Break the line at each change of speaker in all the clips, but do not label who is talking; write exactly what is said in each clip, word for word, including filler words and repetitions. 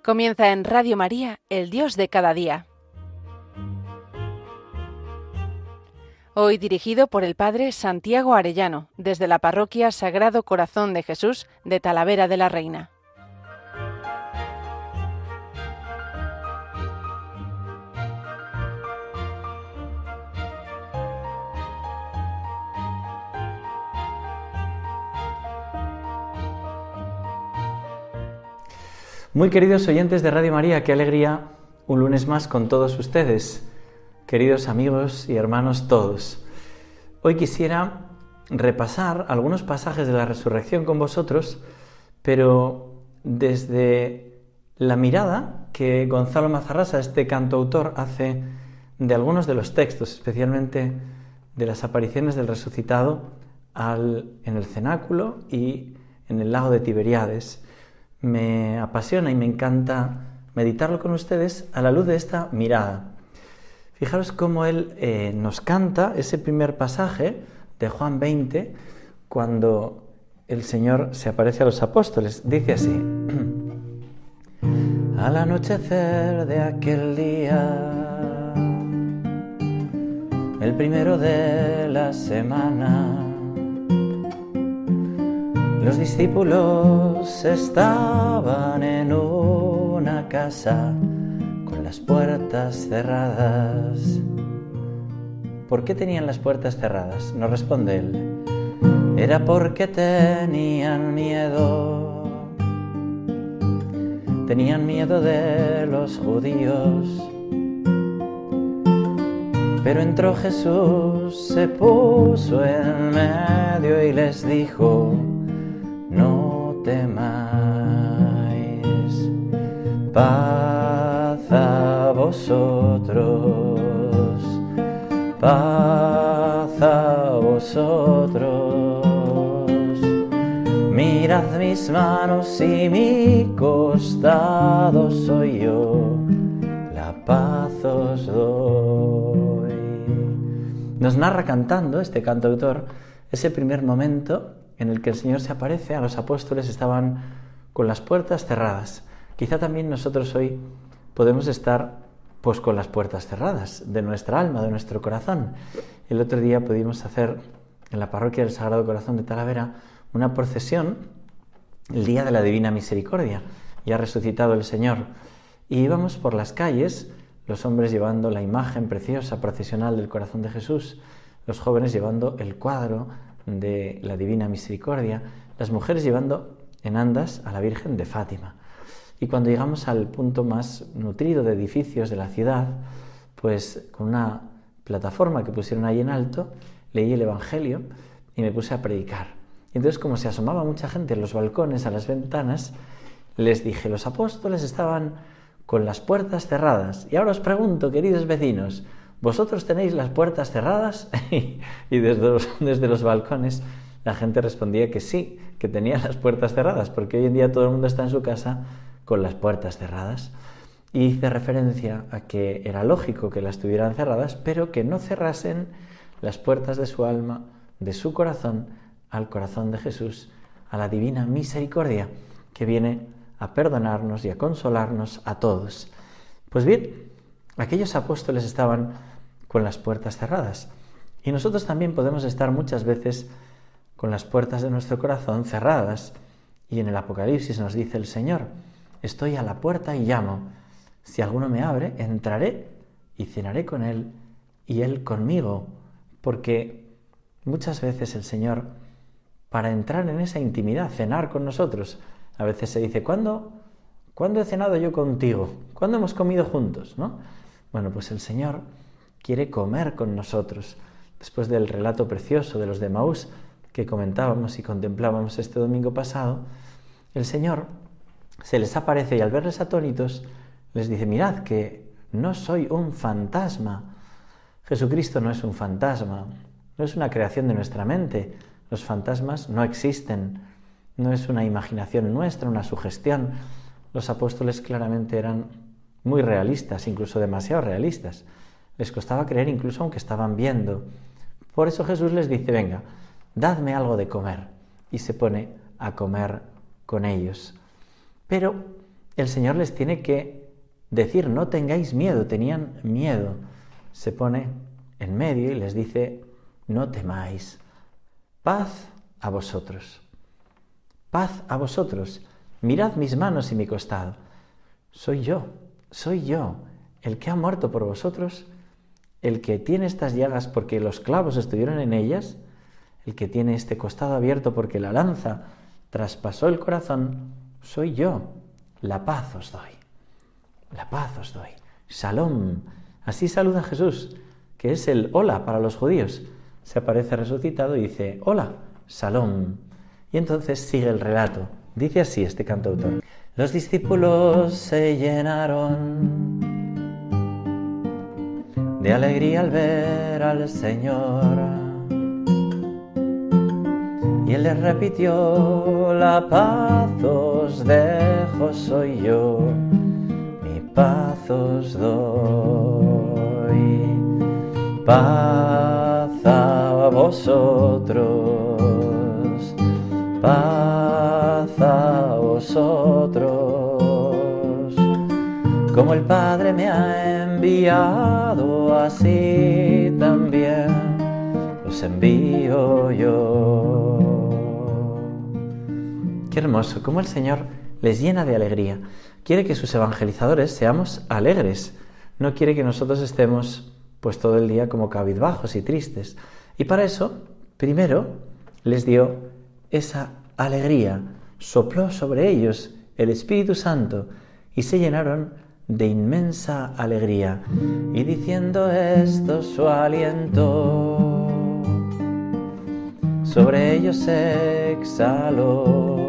Comienza en Radio María, El Dios de cada día. Hoy dirigido por el Padre Santiago Arellano, desde la Parroquia Sagrado Corazón de Jesús de Talavera de la Reina.
Muy queridos oyentes de Radio María, qué alegría un lunes más con todos ustedes, queridos amigos y hermanos todos. Hoy quisiera repasar algunos pasajes de la Resurrección con vosotros, pero desde la mirada que Gonzalo Mazarrasa, este cantautor, hace de algunos de los textos, especialmente de las apariciones del resucitado al, en el cenáculo y en el lago de Tiberíades. Me apasiona y me encanta meditarlo con ustedes a la luz de esta mirada. Fijaros cómo él eh, nos canta ese primer pasaje de Juan veinte, cuando el Señor se aparece a los apóstoles. Dice así: Al anochecer de aquel día, el primero de la semana, los discípulos estaban en una casa con las puertas cerradas. ¿Por qué tenían las puertas cerradas? Nos responde él. Era porque tenían miedo. Tenían miedo de los judíos. Pero entró Jesús, se puso en medio y les dijo: no temáis, paz a vosotros, paz a vosotros. Mirad mis manos y mi costado, soy yo, la paz os doy. Nos narra cantando este cantautor ese primer momento en el que el Señor se aparece. A los apóstoles estaban con las puertas cerradas. Quizá también nosotros hoy podemos estar pues con las puertas cerradas de nuestra alma, de nuestro corazón. El otro día pudimos hacer en la parroquia del Sagrado Corazón de Talavera una procesión el día de la Divina Misericordia. Ya ha resucitado el Señor. Y íbamos por las calles, los hombres llevando la imagen preciosa procesional del Corazón de Jesús, los jóvenes llevando el cuadro de la Divina Misericordia, las mujeres llevando en andas a la Virgen de Fátima. Y cuando llegamos al punto más nutrido de edificios de la ciudad, pues con una plataforma que pusieron ahí en alto, leí el Evangelio y me puse a predicar. Y entonces, como se asomaba mucha gente en los balcones, a las ventanas, les dije: los apóstoles estaban con las puertas cerradas. Y ahora os pregunto, queridos vecinos, ¿vosotros tenéis las puertas cerradas? Y desde los, desde los balcones la gente respondía que sí, que tenían las puertas cerradas, porque hoy en día todo el mundo está en su casa con las puertas cerradas. Y hice referencia a que era lógico que las tuvieran cerradas, pero que no cerrasen las puertas de su alma, de su corazón, al corazón de Jesús, a la Divina Misericordia, que viene a perdonarnos y a consolarnos a todos. Pues bien, aquellos apóstoles estaban con las puertas cerradas. Y nosotros también podemos estar muchas veces con las puertas de nuestro corazón cerradas. Y en el Apocalipsis nos dice el Señor: estoy a la puerta y llamo. Si alguno me abre, entraré y cenaré con él y él conmigo. Porque muchas veces el Señor, para entrar en esa intimidad, cenar con nosotros, a veces se dice: ¿cuándo, ¿cuándo he cenado yo contigo? ¿Cuándo hemos comido juntos? ¿No? Bueno, pues el Señor quiere comer con nosotros. Después del relato precioso de los de Emaús que comentábamos y contemplábamos este domingo pasado, el Señor se les aparece y al verles atónitos les dice: mirad que no soy un fantasma. Jesucristo no es un fantasma, no es una creación de nuestra mente. Los fantasmas no existen, no es una imaginación nuestra, una sugestión. Los apóstoles claramente eran muy realistas, incluso demasiado realistas. Les costaba creer incluso aunque estaban viendo. Por eso Jesús les dice: venga, dadme algo de comer. Y se pone a comer con ellos. Pero el Señor les tiene que decir, no tengáis miedo, tenían miedo. Se pone en medio y les dice, no temáis, paz a vosotros, paz a vosotros, mirad mis manos y mi costado. Soy yo, soy yo, el que ha muerto por vosotros, el que tiene estas llagas porque los clavos estuvieron en ellas, el que tiene este costado abierto porque la lanza traspasó el corazón, soy yo. La paz os doy, la paz os doy. Shalom, así saluda Jesús, que es el hola para los judíos. Se aparece resucitado y dice, hola, shalom. Y entonces sigue el relato. Dice así este cantautor. Los discípulos se llenaron de alegría al ver al Señor. Y él les repitió, la paz os dejo, soy yo, mi paz os doy. Paz a vosotros, paz a vosotros. Como el Padre me ha enviado, así también os envío yo. Qué hermoso, cómo el Señor les llena de alegría. Quiere que sus evangelizadores seamos alegres. No quiere que nosotros estemos pues todo el día como cabizbajos y tristes. Y para eso, primero, les dio esa alegría. Sopló sobre ellos el Espíritu Santo y se llenaron de inmensa alegría. Y diciendo esto, su aliento sobre ellos se exhaló.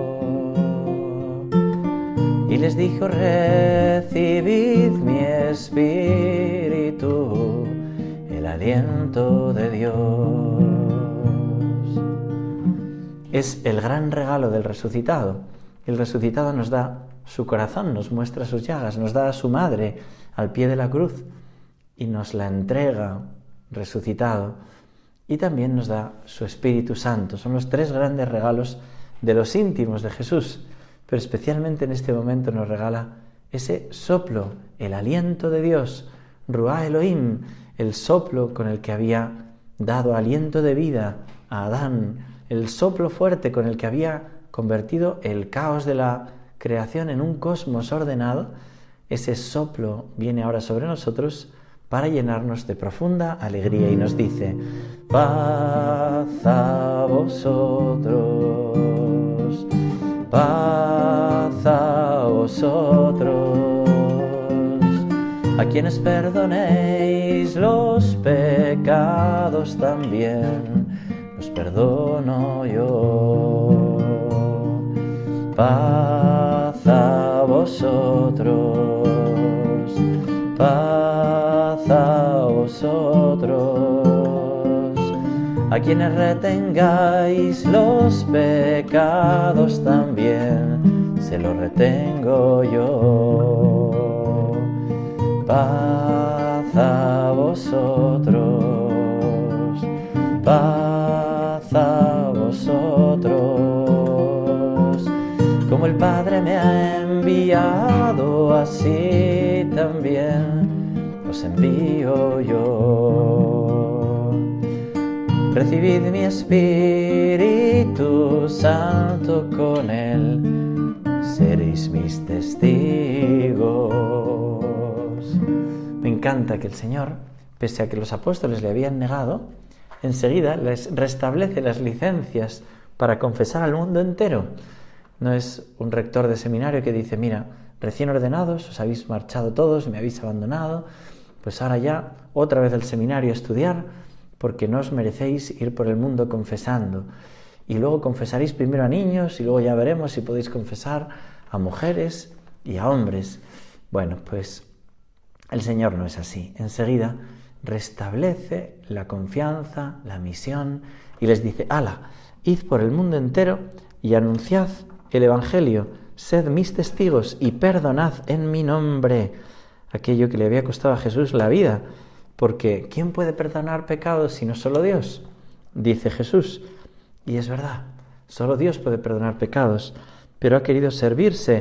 Y les dijo, recibid mi espíritu, el aliento de Dios. Es el gran regalo del resucitado. El resucitado nos da su corazón, nos muestra sus llagas, nos da a su madre al pie de la cruz y nos la entrega resucitado. Y también nos da su Espíritu Santo. Son los tres grandes regalos de los íntimos de Jesús. Pero especialmente en este momento nos regala ese soplo, el aliento de Dios, Ruá Elohim, el soplo con el que había dado aliento de vida a Adán, el soplo fuerte con el que había convertido el caos de la creación en un cosmos ordenado. Ese soplo viene ahora sobre nosotros para llenarnos de profunda alegría y nos dice, paz a vosotros, paz a vosotros, a quienes perdonéis los pecados también, los perdono yo. Paz a vosotros, paz a vosotros, a quienes retengáis los pecados también, se los retengo yo. Paz a vosotros, paz a vosotros. Como el Padre me ha enviado, así también os envío yo. Recibid mi Espíritu Santo, con él seréis mis testigos. Me encanta que el Señor, pese a que los apóstoles le habían negado, enseguida les restablece las licencias para confesar al mundo entero. No es un rector de seminario que dice, mira, recién ordenados, os habéis marchado todos, me habéis abandonado, pues ahora ya otra vez al seminario a estudiar, porque no os merecéis ir por el mundo confesando. Y luego confesaréis primero a niños y luego ya veremos si podéis confesar a mujeres y a hombres. Bueno, pues el Señor no es así. Enseguida restablece la confianza, la misión y les dice, hala, id por el mundo entero y anunciad el Evangelio, sed mis testigos y perdonad en mi nombre aquello que le había costado a Jesús la vida, porque ¿quién puede perdonar pecados sino solo Dios? Dice Jesús, y es verdad, solo Dios puede perdonar pecados, pero ha querido servirse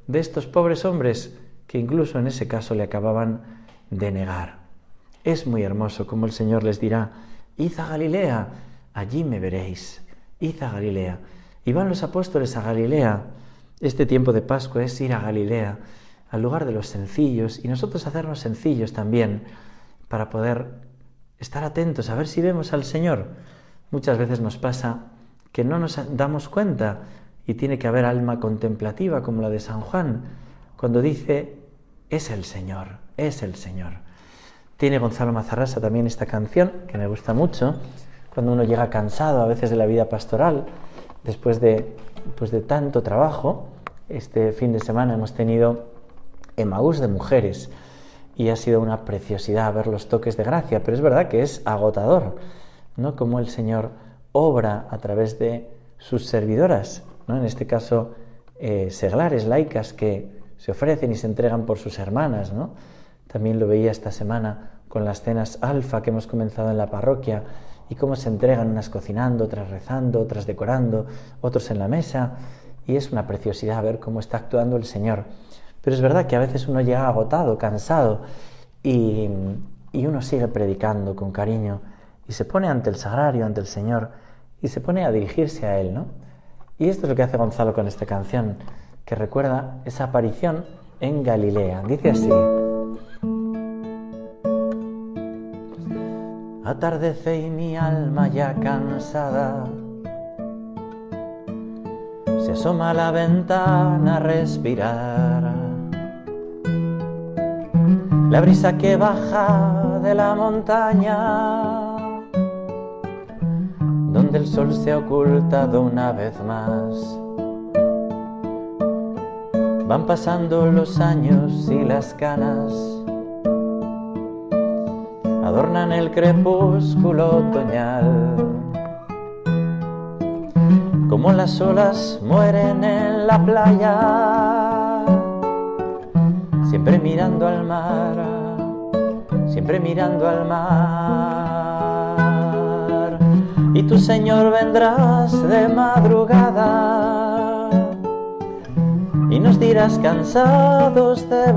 de estos pobres hombres que incluso en ese caso le acababan de negar. Es muy hermoso como el Señor les dirá: id a Galilea, allí me veréis. Id a Galilea. Y van los apóstoles a Galilea. Este tiempo de Pascua es ir a Galilea, al lugar de los sencillos, y nosotros hacernos sencillos también, para poder estar atentos a ver si vemos al Señor. Muchas veces nos pasa que no nos damos cuenta, y tiene que haber alma contemplativa como la de San Juan, cuando dice: es el Señor, es el Señor. Tiene Gonzalo Mazarrasa también esta canción, que me gusta mucho, cuando uno llega cansado a veces de la vida pastoral, después de, pues de tanto trabajo. Este fin de semana hemos tenido Emaús de mujeres, y ha sido una preciosidad ver los toques de gracia, pero es verdad que es agotador, ¿no? Como el Señor obra a través de sus servidoras, ¿no? En este caso, eh, seglares, laicas, que se ofrecen y se entregan por sus hermanas, ¿no? También lo veía esta semana con las cenas alfa que hemos comenzado en la parroquia, y cómo se entregan, unas cocinando, otras rezando, otras decorando, otros en la mesa, y es una preciosidad ver cómo está actuando el Señor. Pero es verdad que a veces uno llega agotado, cansado, y, y uno sigue predicando con cariño, y se pone ante el sagrario, ante el Señor, y se pone a dirigirse a Él, ¿no? Y esto es lo que hace Gonzalo con esta canción, que recuerda esa aparición en Galilea. Dice así: atardece y mi alma ya cansada se asoma a la ventana a respirar. La brisa que baja de la montaña, donde el sol se ha ocultado una vez más. Van pasando los años y las canas adornan el crepúsculo otoñal. Como las olas mueren en la playa, siempre mirando al mar, siempre mirando al mar. Y tú, Señor, vendrás de madrugada y nos dirás, cansados de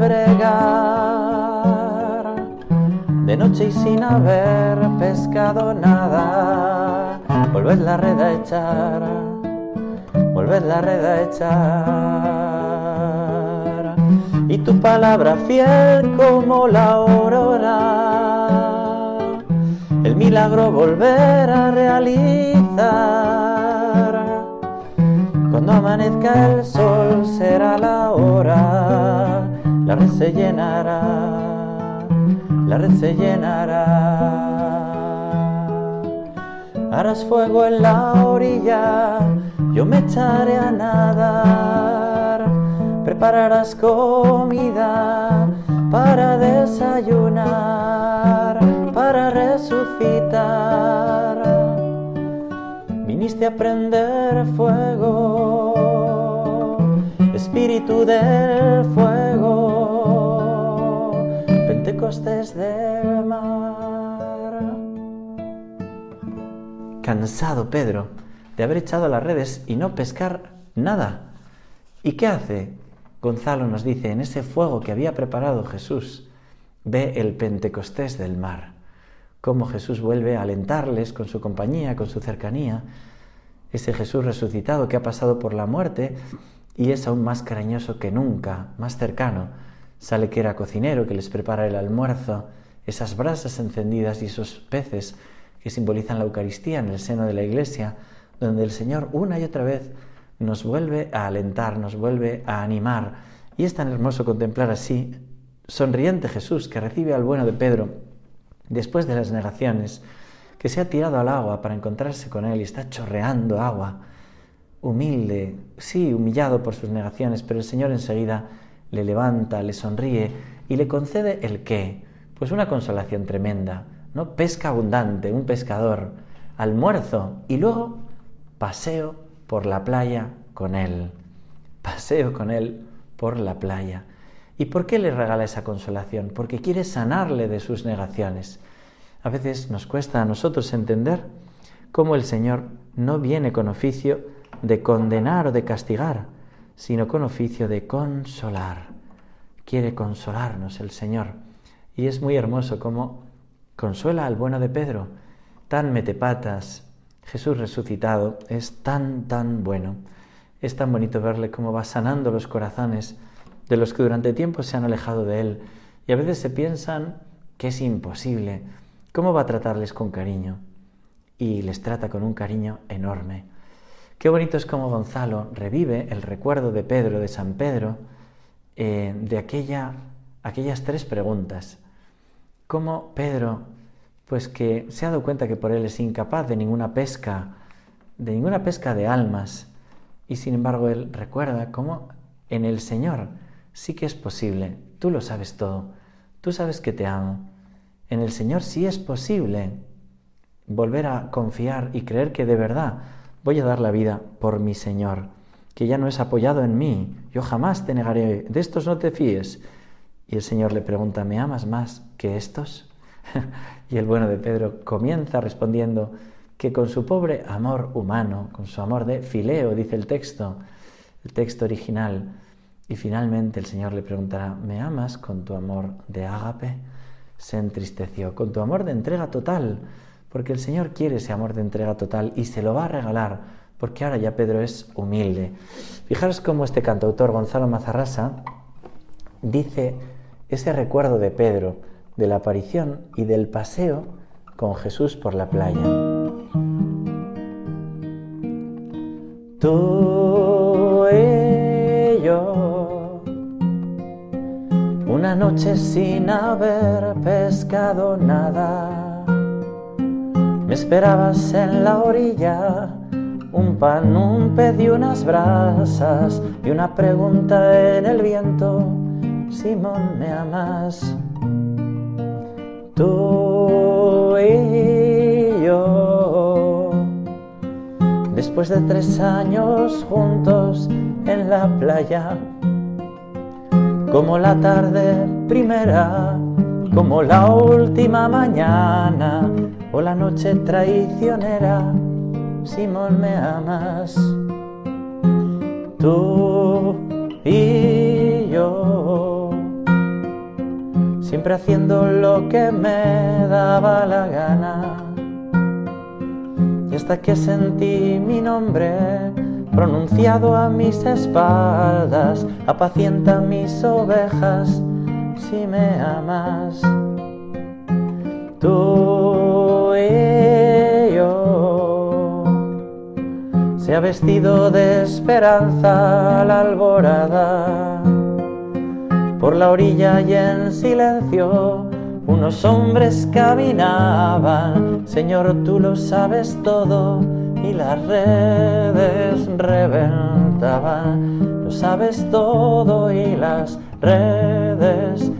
bregar, de noche y sin haber pescado nada, volved la red a echar, volved la red a echar. Y tu palabra fiel como la aurora, el milagro volver a realizar. Cuando amanezca el sol será la hora, la red se llenará, la red se llenará. Harás fuego en la orilla, yo me echaré a nadar. Prepararás comida para desayunar, para resucitar. Viniste a prender fuego, espíritu del fuego, Pentecostés del mar. Cansado Pedro de haber echado las redes y no pescar nada. ¿Y qué hace? Gonzalo nos dice, en ese fuego que había preparado Jesús, ve el Pentecostés del mar. Cómo Jesús vuelve a alentarles con su compañía, con su cercanía. Ese Jesús resucitado que ha pasado por la muerte y es aún más cariñoso que nunca, más cercano. Sale que era cocinero, que les prepara el almuerzo, esas brasas encendidas y esos peces que simbolizan la Eucaristía en el seno de la Iglesia, donde el Señor una y otra vez nos vuelve a alentar, nos vuelve a animar. Y es tan hermoso contemplar así, sonriente Jesús que recibe al bueno de Pedro después de las negaciones, que se ha tirado al agua para encontrarse con él y está chorreando agua, humilde, sí, humillado por sus negaciones, pero el Señor enseguida le levanta, le sonríe y le concede ¿el qué? Pues una consolación tremenda, ¿no? Pesca abundante, un pescador, almuerzo y luego paseo por la playa con él, paseo con él por la playa. ¿Y por qué le regala esa consolación? Porque quiere sanarle de sus negaciones. A veces nos cuesta a nosotros entender cómo el Señor no viene con oficio de condenar o de castigar, sino con oficio de consolar. Quiere consolarnos el Señor. Y es muy hermoso cómo consuela al bueno de Pedro. Tan metepatas, Jesús resucitado, es tan, tan bueno. Es tan bonito verle cómo va sanando los corazones de los que durante tiempo se han alejado de Él. Y a veces se piensan que es imposible. ¿Cómo va a tratarles con cariño? Y les trata con un cariño enorme. Qué bonito es cómo Gonzalo revive el recuerdo de Pedro, de San Pedro, eh, de aquella, aquellas tres preguntas. Cómo Pedro, pues que se ha dado cuenta que por él es incapaz de ninguna pesca, de ninguna pesca de almas, y sin embargo él recuerda cómo en el Señor sí que es posible. Tú lo sabes todo, tú sabes que te amo. En el Señor sí es posible volver a confiar y creer que de verdad voy a dar la vida por mi Señor, que ya no es apoyado en mí, yo jamás te negaré, de estos no te fíes. Y el Señor le pregunta, ¿me amas más que estos? Y el bueno de Pedro comienza respondiendo que con su pobre amor humano, con su amor de fileo, dice el texto, el texto original, y finalmente el Señor le preguntará, ¿me amas con tu amor de ágape? Se entristeció, con tu amor de entrega total, porque el Señor quiere ese amor de entrega total y se lo va a regalar, porque ahora ya Pedro es humilde. Fijaros cómo este cantautor Gonzalo Mazarrasa dice ese recuerdo de Pedro, de la aparición y del paseo con Jesús por la playa. Tú y yo, una noche sin haber pescado nada, me esperabas en la orilla, un pan, un pez y unas brasas, y una pregunta en el viento, Simón, ¿me amas? Tú y yo, después de tres años juntos en la playa, como la tarde primera, como la última mañana, o la noche traicionera, Simón, ¿me amas? Tú y yo, siempre haciendo lo que me daba la gana, y hasta que sentí mi nombre pronunciado a mis espaldas, apacienta mis ovejas, si me amas. Tú y yo, se ha vestido de esperanza la alborada, por la orilla y en silencio unos hombres caminaban, Señor, tú lo sabes todo, y las redes reventaban, lo sabes todo y las redes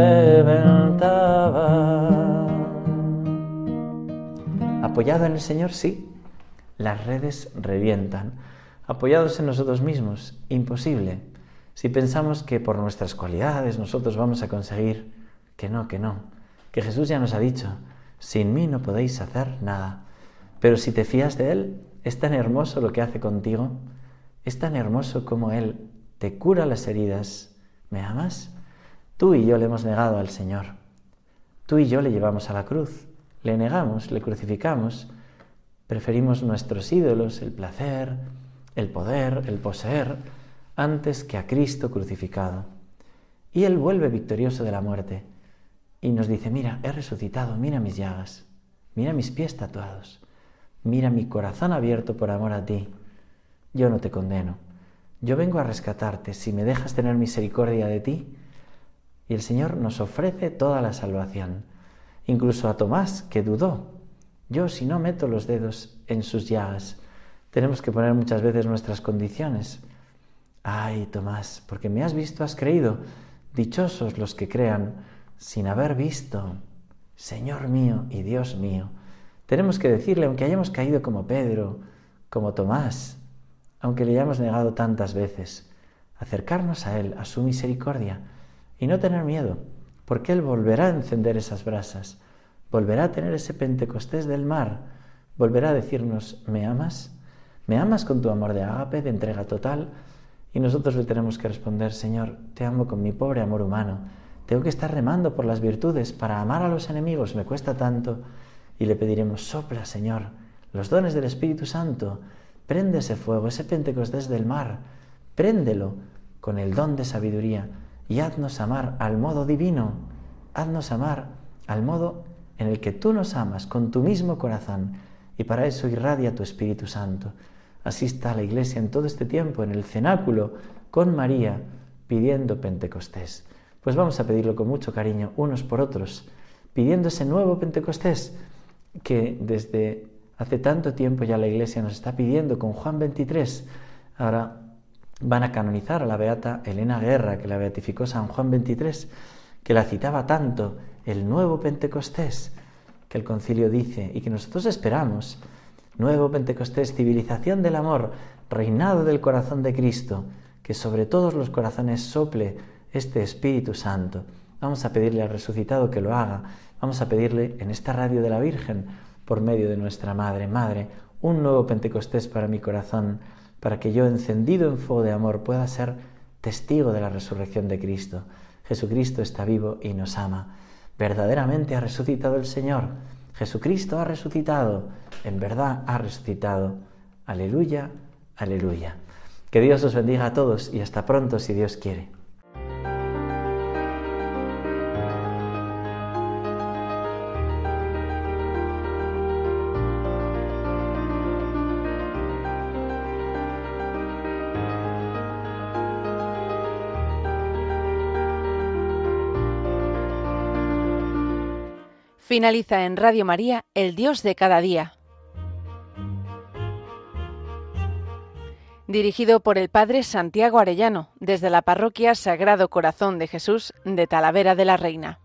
reventaban. Apoyado en el Señor, sí, las redes revientan. Apoyados en nosotros mismos, imposible. Si pensamos que por nuestras cualidades nosotros vamos a conseguir, que no, que no, que Jesús ya nos ha dicho, sin mí no podéis hacer nada. Pero si te fías de Él, es tan hermoso lo que hace contigo, es tan hermoso como Él te cura las heridas. ¿Me amas? Tú y yo le hemos negado al Señor. Tú y yo le llevamos a la cruz, le negamos, le crucificamos, preferimos nuestros ídolos, el placer, el poder, el poseer, antes que a Cristo crucificado. Y Él vuelve victorioso de la muerte y nos dice, mira, he resucitado, mira mis llagas, mira mis pies tatuados, mira mi corazón abierto por amor a ti. Yo no te condeno, yo vengo a rescatarte si me dejas tener misericordia de ti. Y el Señor nos ofrece toda la salvación, incluso a Tomás, que dudó. Yo, si no meto los dedos en sus llagas, tenemos que poner muchas veces nuestras condiciones. Ay, Tomás, porque me has visto, has creído. Dichosos los que crean sin haber visto. Señor mío y Dios mío. Tenemos que decirle, aunque hayamos caído como Pedro, como Tomás, aunque le hayamos negado tantas veces, acercarnos a Él, a su misericordia, y no tener miedo, porque Él volverá a encender esas brasas, volverá a tener ese Pentecostés del mar, volverá a decirnos, ¿me amas? ¿Me amas con tu amor de ágape, de entrega total? Y nosotros le tenemos que responder: Señor, te amo con mi pobre amor humano. Tengo que estar remando por las virtudes para amar a los enemigos, me cuesta tanto. Y le pediremos: sopla, Señor, los dones del Espíritu Santo. Prende ese fuego, ese Pentecostés del mar. Préndelo con el don de sabiduría y haznos amar al modo divino. Haznos amar al modo en el que tú nos amas, con tu mismo corazón. Y para eso irradia tu Espíritu Santo. Así está la Iglesia en todo este tiempo, en el cenáculo, con María, pidiendo Pentecostés. Pues vamos a pedirlo con mucho cariño, unos por otros, pidiendo ese nuevo Pentecostés que desde hace tanto tiempo ya la Iglesia nos está pidiendo con Juan veintitrés. Ahora van a canonizar a la beata Elena Guerra, que la beatificó San Juan veintitrés, que la citaba tanto, el nuevo Pentecostés, que el concilio dice y que nosotros esperamos. Nuevo Pentecostés, civilización del amor, reinado del corazón de Cristo, que sobre todos los corazones sople este Espíritu Santo. Vamos a pedirle al resucitado que lo haga. Vamos a pedirle en esta radio de la Virgen, por medio de nuestra Madre, Madre, un nuevo Pentecostés para mi corazón, para que yo, encendido en fuego de amor, pueda ser testigo de la resurrección de Cristo. Jesucristo está vivo y nos ama. Verdaderamente ha resucitado el Señor. Jesucristo ha resucitado. En verdad ha resucitado. Aleluya, aleluya. Que Dios os bendiga a todos y hasta pronto si Dios quiere.
Finaliza en Radio María, El Dios de cada día. Dirigido por el Padre Santiago Arellano, desde la Parroquia Sagrado Corazón de Jesús de Talavera de la Reina.